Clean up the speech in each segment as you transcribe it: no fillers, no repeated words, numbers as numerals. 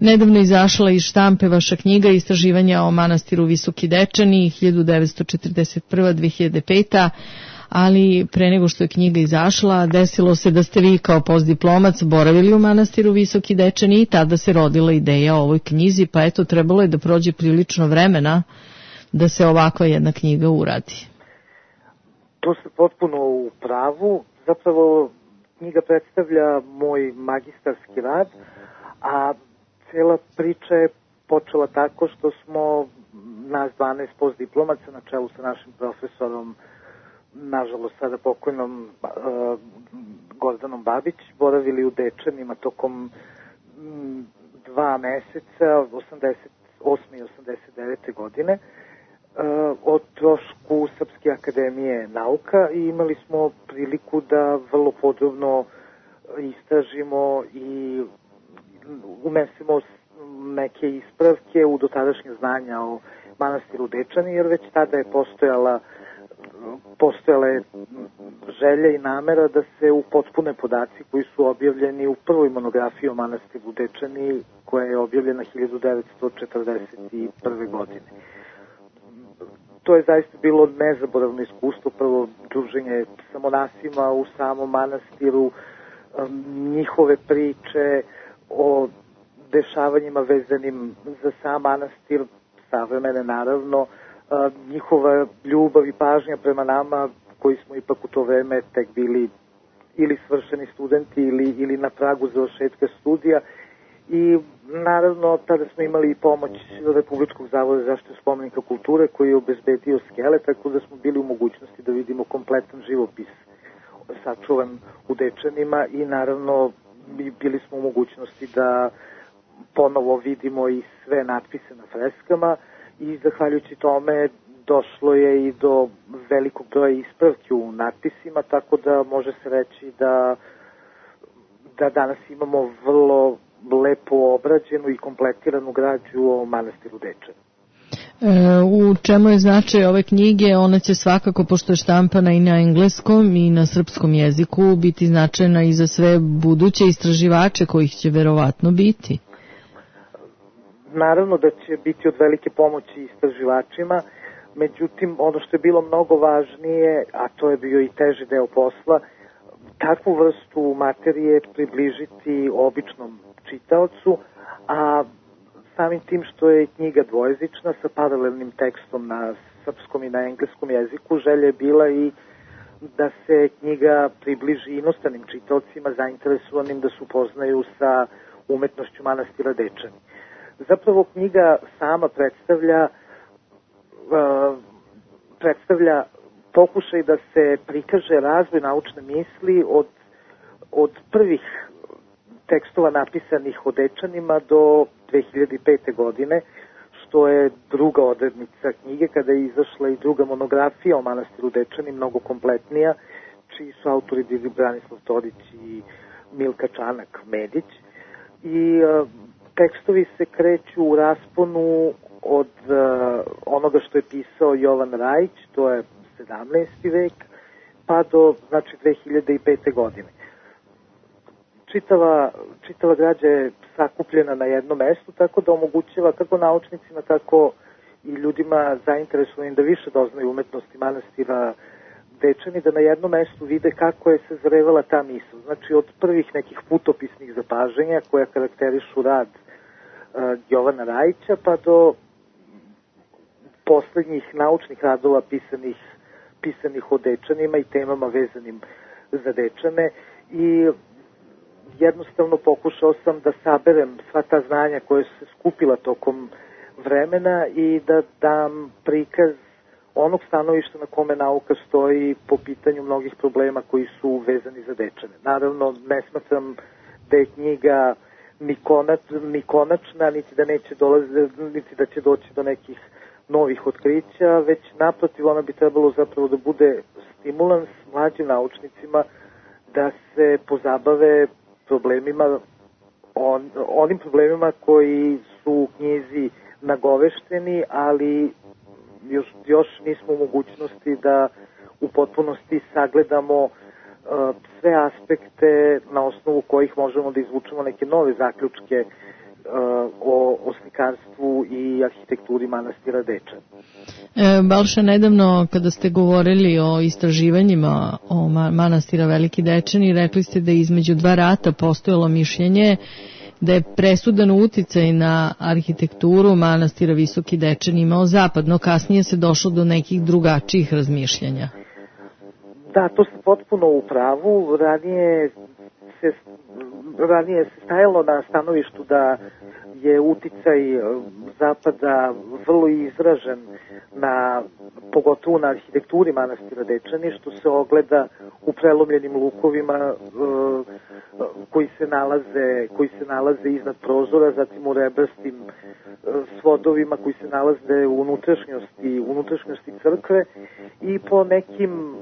Nedavno izašla iz štampe vaša knjiga Istraživanja o manastiru Visoki Dečani 1941-2005. Ali pre nego što je knjiga izašla, desilo se da ste vi kao postdiplomac boravili u manastiru Visoki Dečani i tada se rodila ideja o ovoj knjizi, pa eto, trebalo je da prođe prilično vremena da se ovakva jedna knjiga uradi. To ste potpuno u pravu. Zapravo knjiga predstavlja moj magistarski rad, a cela priča je počela tako što smo nas 12 postdiplomaca na čelu sa našim profesorom, nažalost sada pokojnom Gordanom Babić, boravili u Dečanima tokom 2 meseca, 88. i 89. godine, o trošku Srpske akademije nauka i imali smo priliku da vrlo podrobno istražimo i umestimo neke ispravke u dotadašnje znanja o manastiru Dečani, jer već tada je postojala je želja i namera da se upotpune podaci koji su objavljeni u prvoj monografiji o manastiru Dečani, koja je objavljena 1941. godine. To je zaista bilo nezaboravno iskustvo, prvo druženje sa monasima u samom manastiru, njihove priče o dešavanjima vezanim za sam manastir, savremene naravno, njihova ljubav i pažnja prema nama koji smo ipak u to vreme tek bili ili svršeni studenti ili na pragu završetka studija i naravno tada smo imali i pomoć Republičkog zavoda za zaštitu spomenika kulture koji je obezbedio skele, tako da smo bili u mogućnosti da vidimo kompletan živopis sačuvan u Dečanima i naravno bili smo u mogućnosti da ponovo vidimo i sve natpise na freskama i zahvaljujući tome došlo je i do velikog broja ispravki u natpisima, tako da može se reći da danas imamo vrlo lepo obrađenu i kompletiranu građu o manastiru Dečani. U čemu je značaj ove knjige? Ona će svakako, pošto je štampana i na engleskom i na srpskom jeziku, biti značajna i za sve buduće istraživače kojih će verovatno biti. Naravno da će biti od velike pomoći istraživačima, međutim ono što je bilo mnogo važnije, a to je bio i teži deo posla, takvu vrstu materije približiti običnom čitaocu, a samim tim što je knjiga dvojezična sa paralelnim tekstom na srpskom i na engleskom jeziku, želja je bila i da se knjiga približi inostranim čitaocima zainteresovanim da se upoznaju sa umetnošću manastira Dečani. Zapravo knjiga sama predstavlja pokušaj da se prikaže razvoj naučne misli od prvih tekstova napisanih o Dečanima do 2005. godine, što je druga odrednica knjige, kada je izašla i druga monografija o manastiru Dečani, mnogo kompletnija, čiji su autori bili Branislav Todić i Milka Čanak-Medić. I tekstovi se kreću u rasponu od onoga što je pisao Jovan Rajić, to je 17. vek, pa do 2005. godine. Čitava građa je sakupljena na jednom mestu, tako da omogućava kako naučnicima, tako i ljudima zainteresovanim da više doznaju umetnosti manastira Dečani, da na jednom mestu vide kako je se zrevala ta misl. Znači od prvih nekih putopisnih zapaženja koja karakterišu rad Jovana Rajića, pa do poslednjih naučnih radova pisanih o Dečanima i temama vezanim za Dečane i jednostavno pokušao sam da saberem sva ta znanja koje su se skupila tokom vremena i da dam prikaz onog stanovišta na kome nauka stoji po pitanju mnogih problema koji su vezani za Dečane. Naravno, ne smatram da je knjiga ni konačna, niti da će doći do nekih novih otkrića, već naprotiv ona bi trebalo zapravo da bude stimulans mlađim naučnicima da se pozabave problemima, onim problemima koji su u knjizi nagovešteni, ali još nismo u mogućnosti da u potpunosti sagledamo sve aspekte na osnovu kojih možemo da izvučemo neke nove zaključke slikarstvu i arhitekturi manastira Dečan. Balša, nedavno kada ste govorili o istraživanjima o manastira Veliki Dečani, rekli ste da između dva rata postojalo mišljenje da je presudan uticaj na arhitekturu manastira Visoki Dečani imao zapad, no kasnije se došlo do nekih drugačijih razmišljanja. Da, to ste potpuno u pravu. Ranije se stajalo na stanovištu da je uticaj zapada vrlo izražen pogotovo na arhitekturi manastira Dečani, što se ogleda u prelomljenim lukovima koji se nalaze iznad prozora, zatim u rebrastim svodovima koji se nalaze u unutrašnjosti crkve i po nekim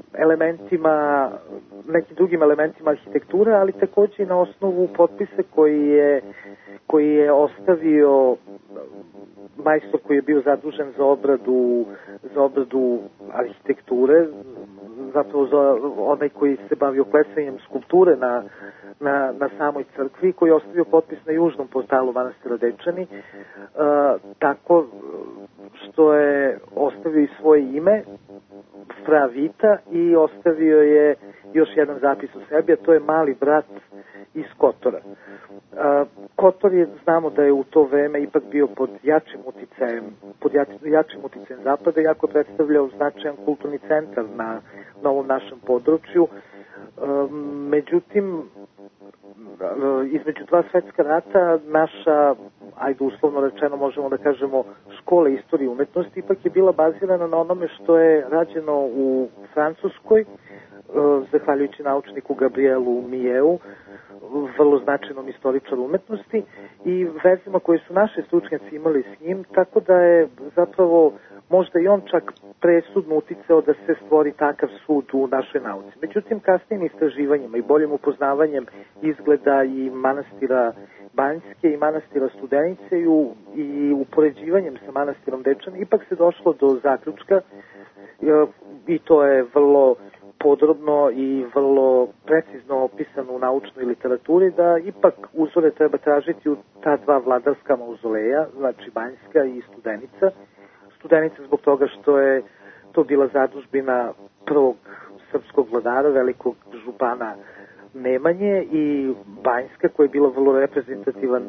drugim elementima arhitekture, ali takođe i na osnovu potpisa koji je ostavio majstor koji je bio zadužen za obradu arhitekture, zapravo onaj koji se bavio klesanjem skulpture na samoj crkvi, koji je ostavio potpis na južnom portalu manastira Dečani, tako što je ostavio i svoje ime, Fra Vita, i ostavio je još jedan zapis u sebi, a to je mali brat iz Kotora. Kotor znamo da je u to vreme ipak bio pod jačim uticajem zapada, iako predstavljao značajan kulturni centar na ovom našem području. Međutim, između dva svetska rata naša, ajde uslovno rečeno možemo da kažemo, škola istorije umetnosti ipak je bila bazirana na onome što je rađeno u Francuskoj, zahvaljujući naučniku Gabrielu Mieu, vrlo značajnom istoričaru umetnosti, i vezima koje su naši stručnjaci imali s njim, tako da je zapravo možda i on čak presudno uticao da se stvori takav sud u našoj nauci. Međutim, kasnijim istraživanjima i boljim upoznavanjem izgleda i manastira Banjske i manastira Studenice i upoređivanjem sa manastirom Dečan, ipak se došlo do zaključka, i to je vrlo podrobno i vrlo precizno opisano u naučnoj literaturi, da ipak uzore treba tražiti u ta dva vladarska mauzoleja, znači Banjska i Studenica. Studenica zbog toga što je to bila zadužbina prvog srpskog vladara, velikog župana Nemanje, i Banjska koja je bila vrlo reprezentativan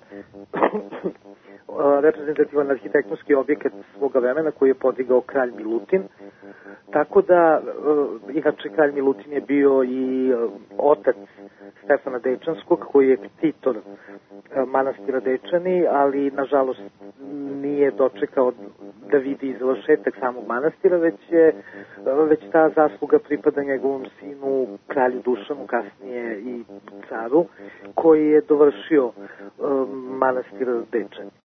arhitektonski objekat svoga vremena koji je podigao kralj Milutin. Tako da, inače, kralj Milutin je bio i otac Stefana Dečanskog, koji je ktitor manastira Dečani, ali nažalost nije dočekao da vidi završetak samog manastira, već ta zasluga pripada njegovom sinu, kralju Dušanu, kasnije i caru, koji je dovršio manastir Dečani.